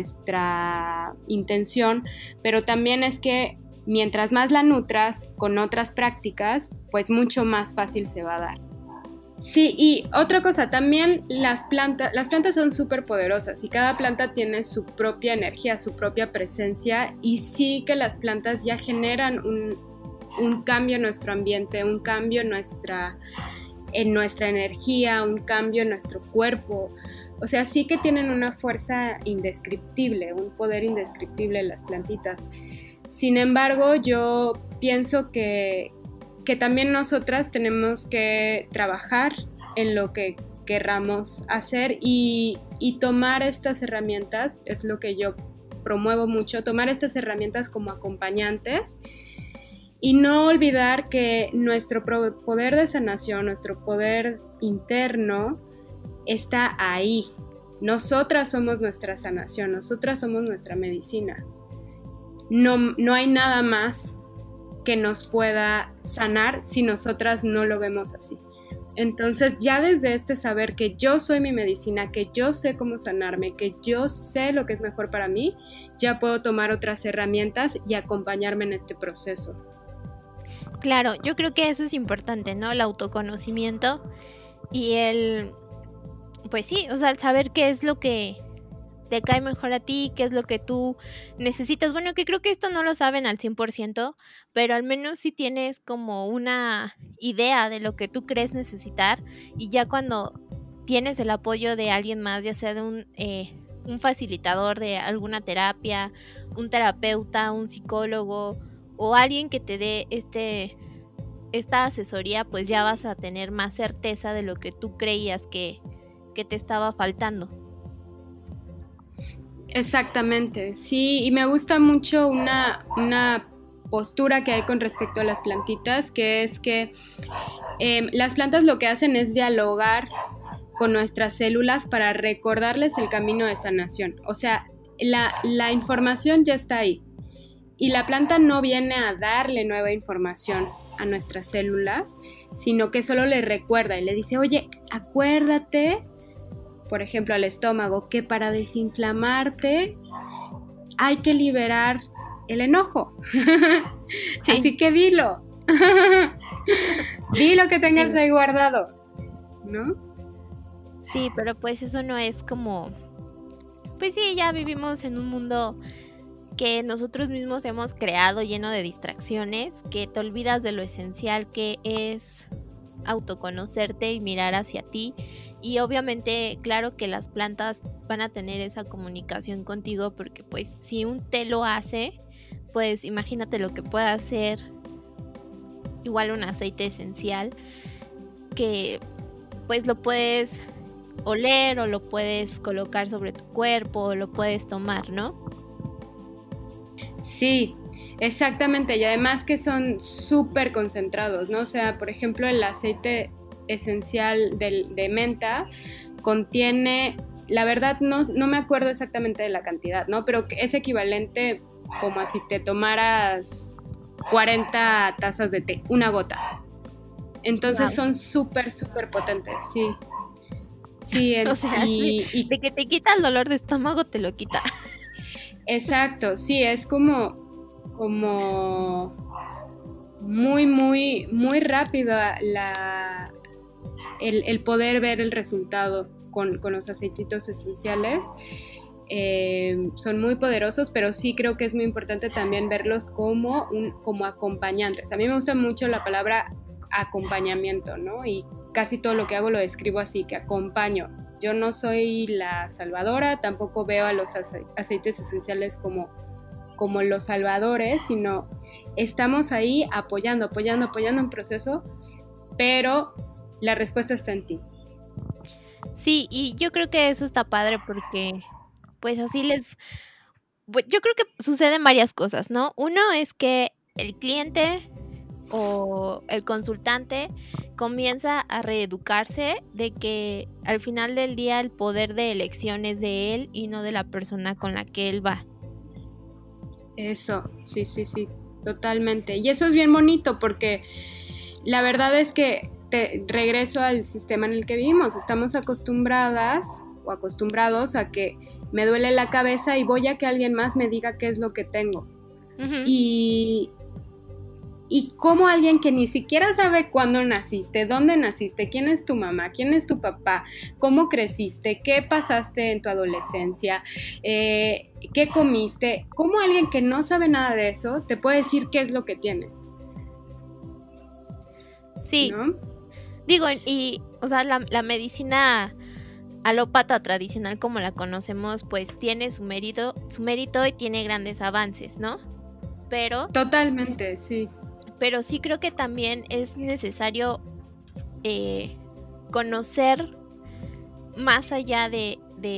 intención, pero también es que mientras más la nutras con otras prácticas, pues mucho más fácil se va a dar. Sí, y otra cosa, también las plantas son súper poderosas y cada planta tiene su propia energía, su propia presencia, y sí que las plantas ya generan un cambio en nuestro ambiente, un cambio en nuestra energía, un cambio en nuestro cuerpo. O sea, sí que tienen una fuerza indescriptible, un poder indescriptible las plantitas. Sin embargo, yo pienso que también nosotras tenemos que trabajar en lo que querramos hacer y tomar estas herramientas, es lo que yo promuevo mucho, tomar estas herramientas como acompañantes y no olvidar que nuestro poder de sanación, nuestro poder interno está ahí. Nosotras somos nuestra sanación, nosotras somos nuestra medicina. No hay nada más que nos pueda sanar si nosotras no lo vemos así. Entonces ya desde este saber que yo soy mi medicina, que yo sé cómo sanarme, que yo sé lo que es mejor para mí, ya puedo tomar otras herramientas y acompañarme en este proceso. Claro, yo creo que eso es importante, ¿no? El autoconocimiento y pues sí, o sea, el saber qué es lo que te cae mejor a ti, qué es lo que tú necesitas. Bueno, que creo que esto no lo saben al 100%, pero al menos sí tienes como una idea de lo que tú crees necesitar, y ya cuando tienes el apoyo de alguien más, ya sea de un facilitador de alguna terapia, un terapeuta, un psicólogo o alguien que te dé esta asesoría, pues ya vas a tener más certeza de lo que tú creías que te estaba faltando. Exactamente, sí, y me gusta mucho una postura que hay con respecto a las plantitas, que es que las plantas lo que hacen es dialogar con nuestras células para recordarles el camino de sanación. O sea, la información ya está ahí y la planta no viene a darle nueva información a nuestras células, sino que solo le recuerda y le dice, oye, acuérdate, por ejemplo, al estómago, que para desinflamarte hay que liberar el enojo. Sí. Así que dilo. Dilo que tengas ahí guardado, ¿no? Sí, pero pues eso no es como... Pues sí, ya vivimos en un mundo que nosotros mismos hemos creado lleno de distracciones, que te olvidas de lo esencial que es autoconocerte y mirar hacia ti Y obviamente, claro que las plantas van a tener esa comunicación contigo porque pues si un té lo hace, pues imagínate lo que puede hacer igual un aceite esencial que pues lo puedes oler o lo puedes colocar sobre tu cuerpo o lo puedes tomar, ¿no? Sí, exactamente, y además que son súper concentrados, ¿no? O sea, por ejemplo, el aceite esencial de menta contiene, la verdad no me acuerdo exactamente de la cantidad, ¿no? Pero es equivalente como a si te tomaras 40 tazas de té, una gota. Entonces Wow. son súper, súper potentes, sí. Sí, O sea, de que te quita el dolor de estómago, te lo quita. exacto, sí, es como muy, muy, muy rápido el poder ver el resultado con los aceititos esenciales. Son muy poderosos, pero sí creo que es muy importante también verlos como acompañantes. A mí me gusta mucho la palabra acompañamiento, ¿no? Y casi todo lo que hago lo describo así, que acompaño. Yo no soy la salvadora, tampoco veo a los aceites esenciales como los salvadores, sino estamos ahí apoyando un proceso, pero la respuesta está en ti. Sí, y yo creo que eso está padre porque pues así yo creo que suceden varias cosas, ¿no? Uno es que el cliente o el consultante comienza a reeducarse de que al final del día el poder de elección es de él y no de la persona con la que él va. Eso, sí, totalmente. Y eso es bien bonito porque la verdad es que regreso al sistema en el que vivimos. Estamos acostumbradas o acostumbrados a que me duele la cabeza y voy a que alguien más me diga qué es lo que tengo. Uh-huh. Y como alguien que ni siquiera sabe cuándo naciste, dónde naciste, quién es tu mamá, quién es tu papá, cómo creciste, qué pasaste en tu adolescencia, qué comiste, cómo alguien que no sabe nada de eso te puede decir qué es lo que tienes. Sí, ¿no? Digo, y o sea, la medicina alópata tradicional como la conocemos, pues tiene su mérito y tiene grandes avances, ¿no? Pero totalmente, sí. Pero sí creo que también es necesario conocer más allá de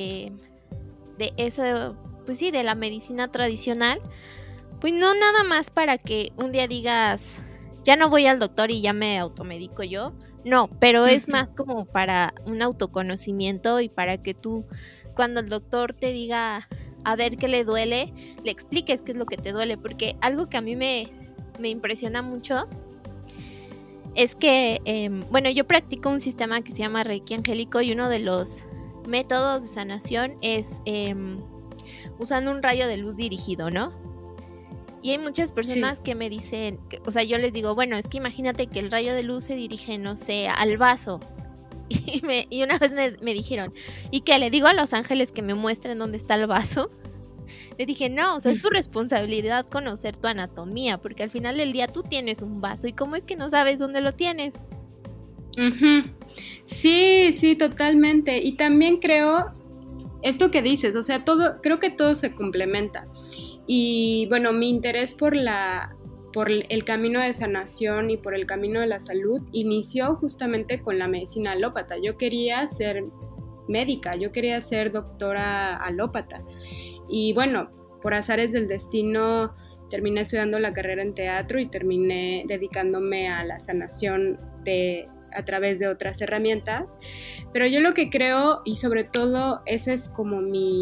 eso, pues sí, de la medicina tradicional, pues no nada más para que un día digas, ya no voy al doctor y ya me automedico yo, no, pero es más como para un autoconocimiento y para que tú, cuando el doctor te diga a ver qué le duele, le expliques qué es lo que te duele, porque algo que a mí me impresiona mucho es que, bueno, yo practico un sistema que se llama Reiki Angélico y uno de los métodos de sanación es usando un rayo de luz dirigido, ¿no? Y hay muchas personas que me dicen, o sea, yo les digo, bueno, es que imagínate que el rayo de luz se dirige, no sé, al vaso. Y una vez me dijeron, ¿y qué? ¿Le digo a los ángeles que me muestren dónde está el vaso? Le dije, no, o sea, es tu responsabilidad conocer tu anatomía, porque al final del día tú tienes un vaso y ¿cómo es que no sabes dónde lo tienes? Uh-huh. Sí, totalmente. Y también creo, esto que dices, o sea, creo que todo se complementa. Y bueno, mi interés por el camino de sanación y por el camino de la salud inició justamente con la medicina alópata. Yo quería ser médica, yo quería ser doctora alópata. Y bueno, por azares del destino terminé estudiando la carrera en teatro y terminé dedicándome a la sanación a través de otras herramientas. Pero yo lo que creo, y sobre todo esa es como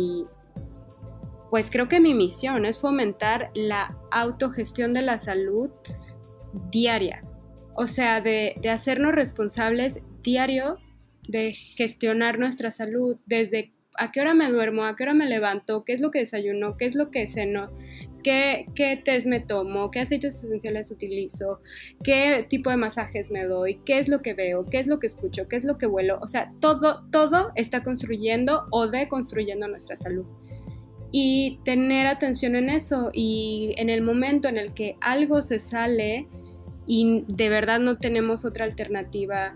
pues creo que mi misión es fomentar la autogestión de la salud diaria. O sea, de hacernos responsables diario de gestionar nuestra salud, desde a qué hora me duermo, a qué hora me levanto, qué es lo que desayuno, qué es lo que ceno, qué test me tomo, qué aceites esenciales utilizo, qué tipo de masajes me doy, qué es lo que veo, qué es lo que escucho, qué es lo que huelo. O sea, todo está construyendo o deconstruyendo nuestra salud. Y tener atención en eso, y en el momento en el que algo se sale y de verdad no tenemos otra alternativa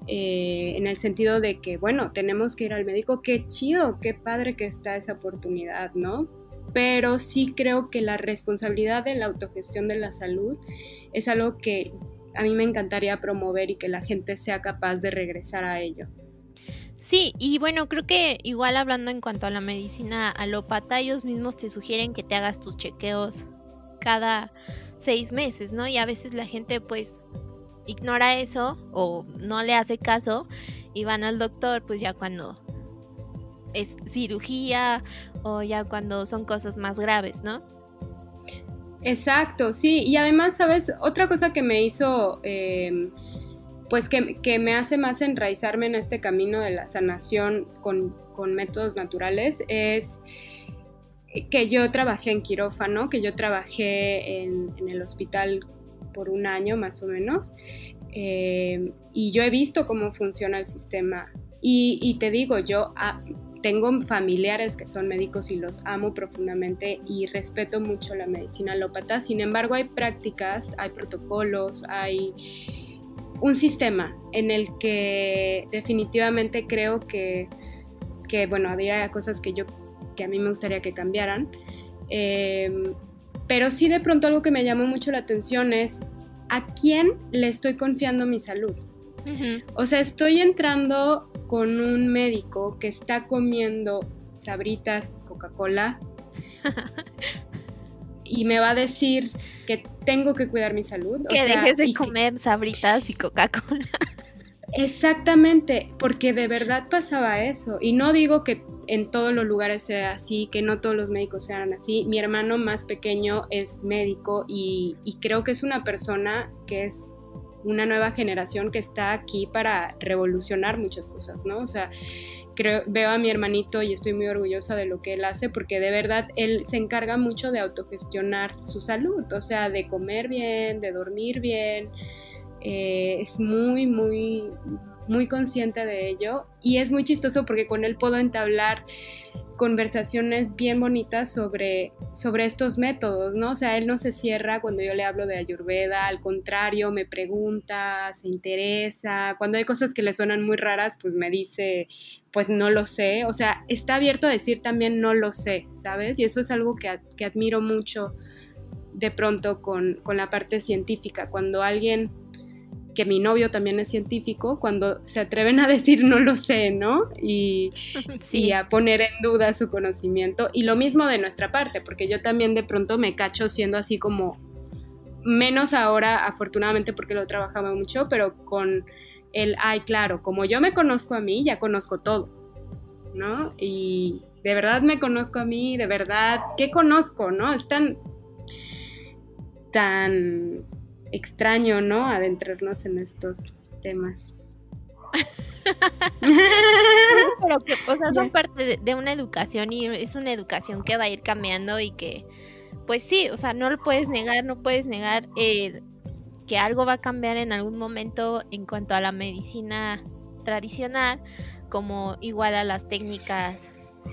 en el sentido de que, bueno, tenemos que ir al médico, qué chido, qué padre que está esa oportunidad, ¿no? Pero sí creo que la responsabilidad de la autogestión de la salud es algo que a mí me encantaría promover y que la gente sea capaz de regresar a ello. Sí, y bueno, creo que igual hablando en cuanto a la medicina alópata, ellos mismos te sugieren que te hagas tus chequeos cada 6 meses, ¿no? Y a veces la gente pues ignora eso o no le hace caso y van al doctor pues ya cuando es cirugía o ya cuando son cosas más graves, ¿no? Exacto, sí, y además, ¿sabes? Otra cosa que me hizo, pues que me hace más enraizarme en este camino de la sanación con métodos naturales es que yo trabajé en quirófano, que yo trabajé en el hospital por 1 año más o menos, y yo he visto cómo funciona el sistema. Y te digo, yo tengo familiares que son médicos y los amo profundamente y respeto mucho la medicina alópata. Sin embargo, hay prácticas, hay protocolos, hay un sistema en el que definitivamente creo que bueno, habría cosas que a mí me gustaría que cambiaran. Pero sí, de pronto algo que me llamó mucho la atención es ¿a quién le estoy confiando mi salud? Uh-huh. O sea, estoy entrando con un médico que está comiendo Sabritas, Coca-Cola y me va a decir que tengo que cuidar mi salud. Que dejes de comer Sabritas y Coca-Cola. Exactamente, porque de verdad pasaba eso. Y no digo que en todos los lugares sea así, que no todos los médicos sean así. Mi hermano más pequeño es médico y creo que es una persona que es una nueva generación que está aquí para revolucionar muchas cosas, ¿no? O sea, veo a mi hermanito y estoy muy orgullosa de lo que él hace porque de verdad él se encarga mucho de autogestionar su salud, o sea, de comer bien, de dormir bien, es muy, muy, muy consciente de ello y es muy chistoso porque con él puedo entablar conversaciones bien bonitas sobre estos métodos, ¿no? O sea, él no se cierra cuando yo le hablo de Ayurveda, al contrario, me pregunta, se interesa, cuando hay cosas que le suenan muy raras, pues me dice, pues no lo sé, o sea, está abierto a decir también no lo sé, ¿sabes? Y eso es algo que admiro mucho de pronto con la parte científica, cuando alguien, que mi novio también es científico, cuando se atreven a decir no lo sé, ¿no? Y a poner en duda su conocimiento. Y lo mismo de nuestra parte, porque yo también de pronto me cacho siendo así como, menos ahora, afortunadamente porque lo trabajaba mucho, pero con el, claro, como yo me conozco a mí, ya conozco todo, ¿no? Y de verdad me conozco a mí, de verdad, ¿qué conozco, no? Es tan extraño, ¿no? Adentrarnos en estos temas. Pero que, o sea, son parte de una educación y es una educación que va a ir cambiando y que, pues sí, o sea, no lo puedes negar, que algo va a cambiar en algún momento en cuanto a la medicina tradicional, como igual a las técnicas,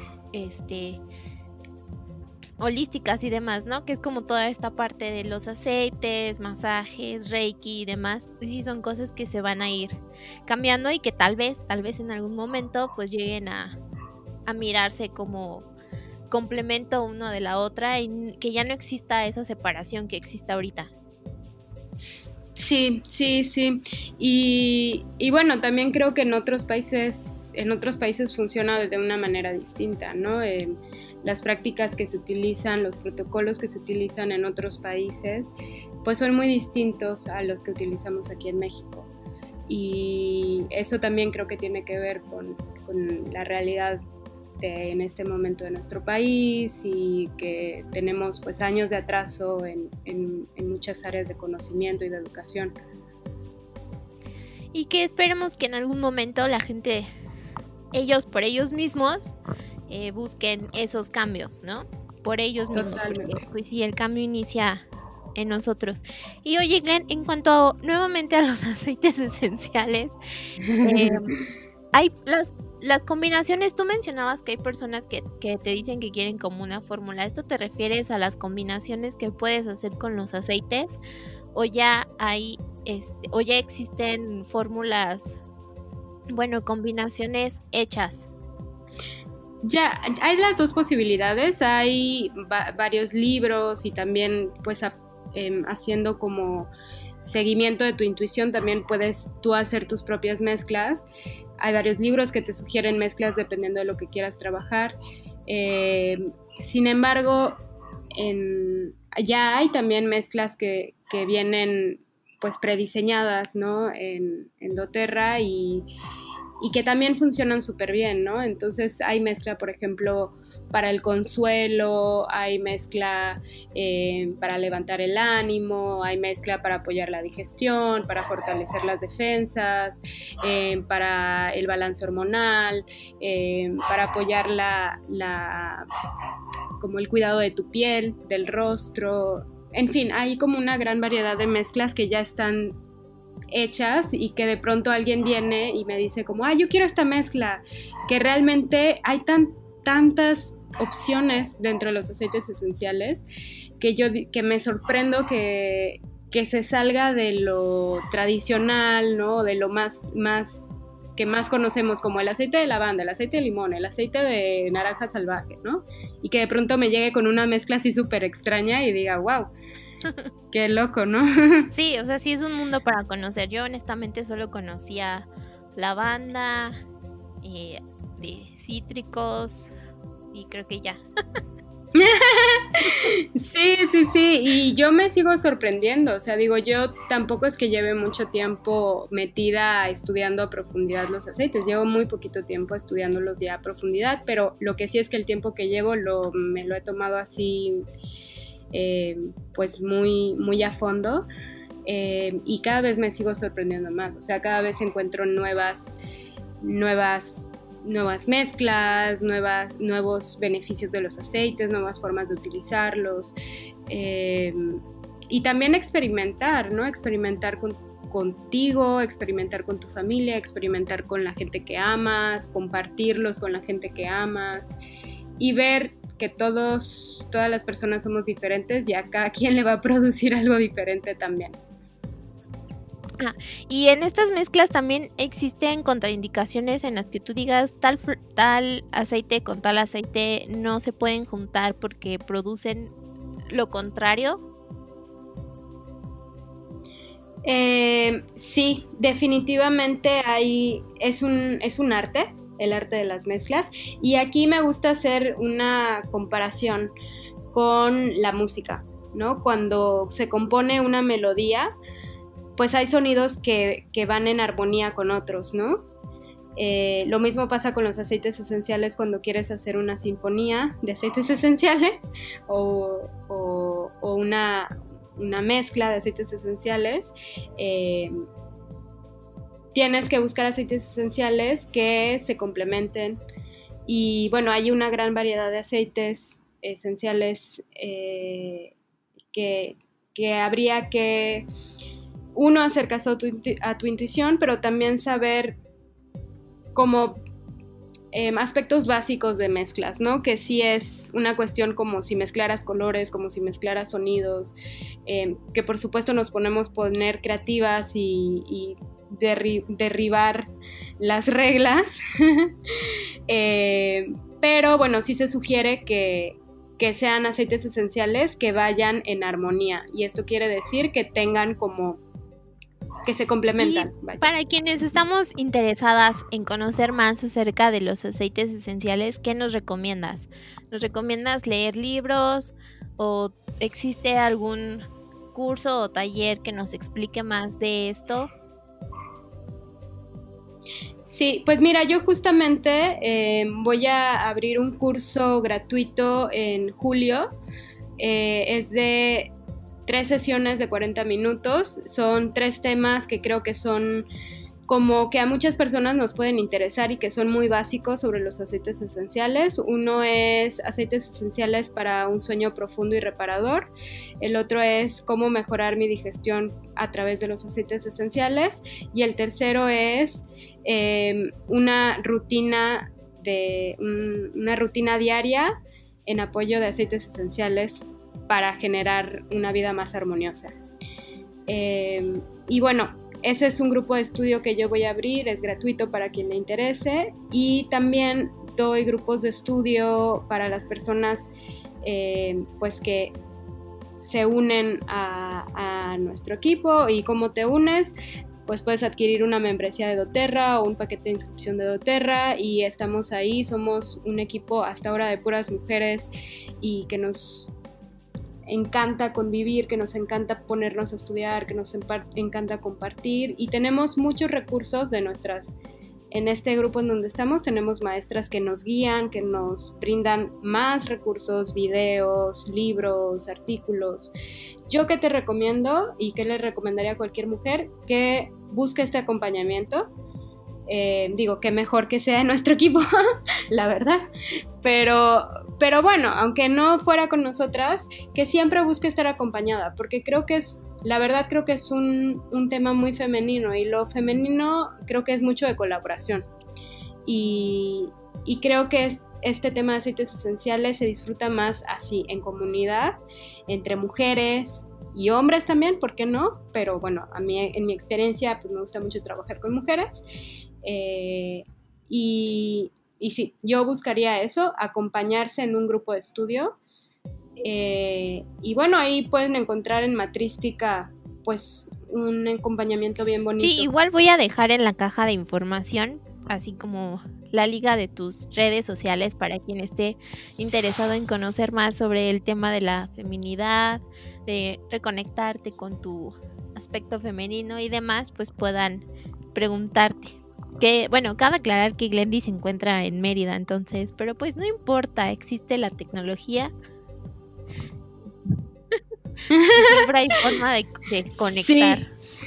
holísticas y demás, ¿no? Que es como toda esta parte de los aceites, masajes, reiki y demás, pues sí son cosas que se van a ir cambiando y que tal vez en algún momento pues lleguen a mirarse como complemento uno de la otra y que ya no exista esa separación que existe ahorita. Sí. Y bueno, también creo que en otros países funciona de una manera distinta, ¿no? Las prácticas que se utilizan, los protocolos que se utilizan en otros países, pues son muy distintos a los que utilizamos aquí en México. Y eso también creo que tiene que ver con la realidad en este momento de nuestro país y que tenemos pues años de atraso en muchas áreas de conocimiento y de educación. Y que esperemos que en algún momento la gente, ellos por ellos mismos, busquen esos cambios, ¿no? Por ellos mismos. Totalmente. Porque, pues sí, el cambio inicia en nosotros. Y oye, Glenn, en cuanto nuevamente a los aceites esenciales, hay las combinaciones. Tú mencionabas que hay personas que te dicen que quieren como una fórmula. ¿Esto te refieres a las combinaciones que puedes hacer con los aceites? ¿O ya hay, o ya existen fórmulas bueno, combinaciones hechas. Ya, hay las dos posibilidades, hay varios libros y también pues haciendo como seguimiento de tu intuición también puedes tú hacer tus propias mezclas. Hay varios libros que te sugieren mezclas dependiendo de lo que quieras trabajar. Sin embargo, ya hay también mezclas que vienen pues prediseñadas, ¿no? En doTERRA y que también funcionan súper bien, ¿no? Entonces hay mezcla, por ejemplo, para el consuelo, hay mezcla para levantar el ánimo, hay mezcla para apoyar la digestión, para fortalecer las defensas, para el balance hormonal, para apoyar como el cuidado de tu piel, del rostro. En fin, hay como una gran variedad de mezclas que ya están hechas y que de pronto alguien viene y me dice como, yo quiero esta mezcla, que realmente hay tantas opciones dentro de los aceites esenciales que me sorprendo que se salga de lo tradicional, ¿no? De lo más que más conocemos como el aceite de lavanda, el aceite de limón, el aceite de naranja salvaje, ¿no? Y que de pronto me llegue con una mezcla así súper extraña y diga, wow, qué loco, ¿no? Sí, o sea, sí es un mundo para conocer. Yo honestamente solo conocía lavanda, de cítricos y creo que ya. Sí, y yo me sigo sorprendiendo, o sea, digo, yo tampoco es que lleve mucho tiempo metida estudiando a profundidad los aceites, llevo muy poquito tiempo estudiándolos ya a profundidad, pero lo que sí es que el tiempo que llevo me lo he tomado así, pues muy, muy a fondo, y cada vez me sigo sorprendiendo más, o sea, cada vez encuentro nuevas mezclas, nuevos beneficios de los aceites, nuevas formas de utilizarlos, y también experimentar, ¿no? Experimentar contigo, experimentar con tu familia, experimentar con la gente que amas, compartirlos con la gente que amas y ver que todas las personas somos diferentes y a cada quien le va a producir algo diferente también. Y en estas mezclas también existen contraindicaciones en las que tú digas tal aceite con tal aceite no se pueden juntar porque producen lo contrario. Sí, definitivamente es un arte, el arte de las mezclas, y aquí me gusta hacer una comparación con la música, ¿no? Cuando se compone una melodía, pues hay sonidos que van en armonía con otros, ¿no? Lo mismo pasa con los aceites esenciales cuando quieres hacer una sinfonía de aceites esenciales o una mezcla de aceites esenciales. Tienes que buscar aceites esenciales que se complementen y bueno, hay una gran variedad de aceites esenciales que habría que uno hacer caso a tu intuición, pero también saber como aspectos básicos de mezclas, ¿no? Que sí es una cuestión como si mezclaras colores, como si mezclaras sonidos, que por supuesto nos poner creativas y derribar las reglas, pero bueno, sí se sugiere que sean aceites esenciales que vayan en armonía, y esto quiere decir que tengan como que se complementan. Y para quienes estamos interesadas en conocer más acerca de los aceites esenciales, ¿qué nos recomiendas? ¿Nos recomiendas leer libros o existe algún curso o taller que nos explique más de esto? Sí, pues mira, yo justamente voy a abrir un curso gratuito en julio, es de 3 sesiones de 40 minutos, son 3 temas que creo que son como que a muchas personas nos pueden interesar y que son muy básicos sobre los aceites esenciales. Uno es aceites esenciales para un sueño profundo y reparador, el otro es cómo mejorar mi digestión a través de los aceites esenciales, y el tercero es una rutina diaria en apoyo de aceites esenciales para generar una vida más armoniosa. Y bueno, ese es un grupo de estudio que yo voy a abrir, es gratuito para quien le interese, y también doy grupos de estudio para las personas pues que se unen a nuestro equipo. ¿Y cómo te unes? Pues puedes adquirir una membresía de doTERRA o un paquete de inscripción de doTERRA, y estamos ahí, somos un equipo hasta ahora de puras mujeres y que nos encanta convivir, que nos encanta ponernos a estudiar, que nos encanta compartir, y tenemos muchos recursos en este grupo en donde estamos. Tenemos maestras que nos guían, que nos brindan más recursos, videos, libros, artículos. Yo que te recomiendo y que le recomendaría a cualquier mujer que busque este acompañamiento. Digo, que mejor que sea de nuestro equipo, la verdad. Pero bueno, aunque no fuera con nosotras, que siempre busque estar acompañada, porque creo que es un tema muy femenino, y lo femenino creo que es mucho de colaboración. Y creo que este tema de aceites esenciales se disfruta más así, en comunidad, entre mujeres y hombres también, ¿por qué no? Pero bueno, a mí, en mi experiencia, pues me gusta mucho trabajar con mujeres. Y sí, yo buscaría eso, acompañarse en un grupo de estudio. Y bueno, ahí pueden encontrar en Matrística pues un acompañamiento bien bonito. Sí, igual voy a dejar en la caja de información, así como la liga de tus redes sociales, para quien esté interesado en conocer más sobre el tema de la feminidad, de reconectarte con tu aspecto femenino y demás, pues puedan preguntarte. Que bueno, cabe aclarar que Glendy se encuentra en Mérida, entonces, pero pues no importa, existe la tecnología. Siempre hay forma de conectar.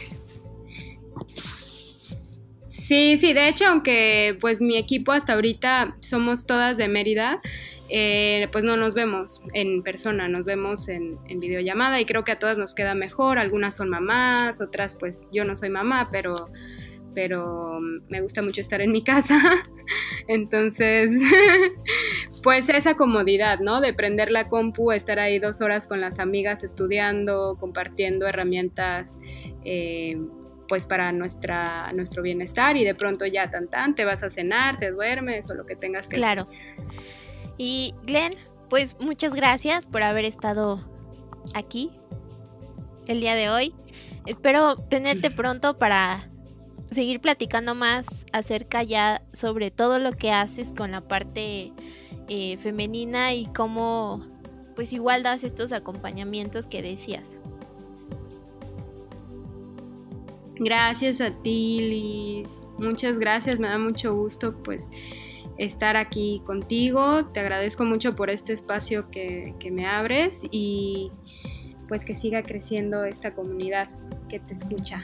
Sí, de hecho, aunque pues mi equipo hasta ahorita somos todas de Mérida, pues no nos vemos en persona, nos vemos en videollamada, y creo que a todas nos queda mejor. Algunas son mamás, otras pues yo no soy mamá, pero me gusta mucho estar en mi casa. Entonces, pues esa comodidad, ¿no? De prender la compu, estar ahí 2 horas con las amigas estudiando, compartiendo herramientas, pues para nuestro bienestar, y de pronto ya te vas a cenar, te duermes o lo que tengas que hacer. Claro. Y Glenn, pues muchas gracias por haber estado aquí el día de hoy. Espero tenerte pronto para seguir platicando más acerca ya sobre todo lo que haces con la parte femenina, y cómo pues igual das estos acompañamientos que decías. Gracias a ti, Liz. Muchas gracias, me da mucho gusto pues estar aquí contigo. Te agradezco mucho por este espacio que me abres, y pues que siga creciendo esta comunidad que te escucha.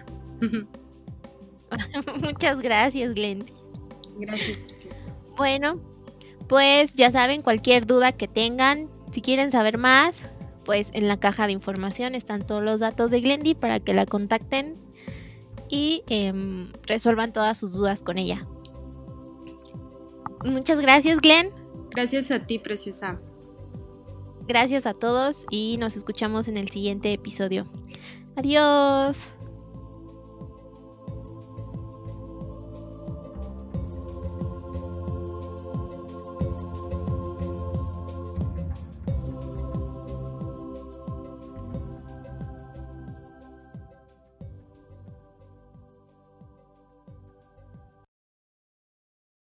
Muchas gracias, Glenn. Gracias, preciosa. Bueno, pues ya saben, cualquier duda que tengan, si quieren saber más, pues en la caja de información están todos los datos de Glendy para que la contacten y resuelvan todas sus dudas con ella. Muchas gracias, Glenn. Gracias a ti, preciosa. Gracias a todos y nos escuchamos en el siguiente episodio. Adiós.